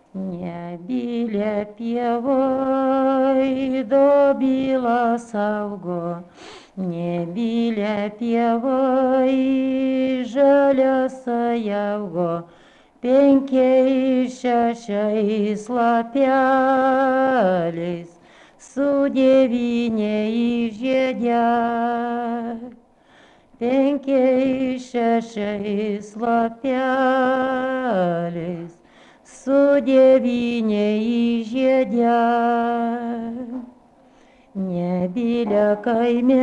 Nebylia pievoj dobila saugo, nebylia pievoj žalias jaugo, penkiais šešiais lapeliais su devyniais žiedeliais. Penkiais šešiais lapeliais su devyniais žiedeliais. Nebylia kaime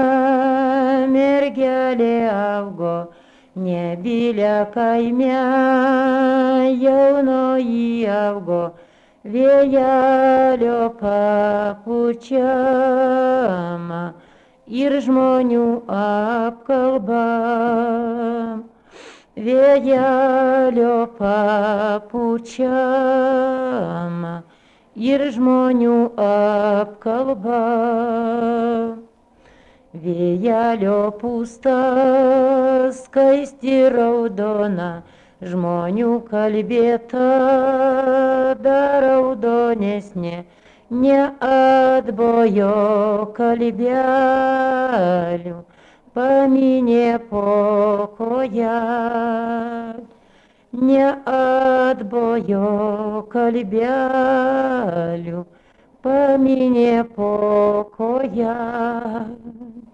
mergelė augo, nebylia kaime jaunoji augo, vėjelio papučiama ir žmonių apkalba. Vėjelio papučiama ir žmonių apkalba. Vėjelio pūsta skaisti raudona, žmonių kalbėta dar raudonesnė, neatbojo kalbelių, paminė po koja. Neatbojo kalbelių, paminė po koja.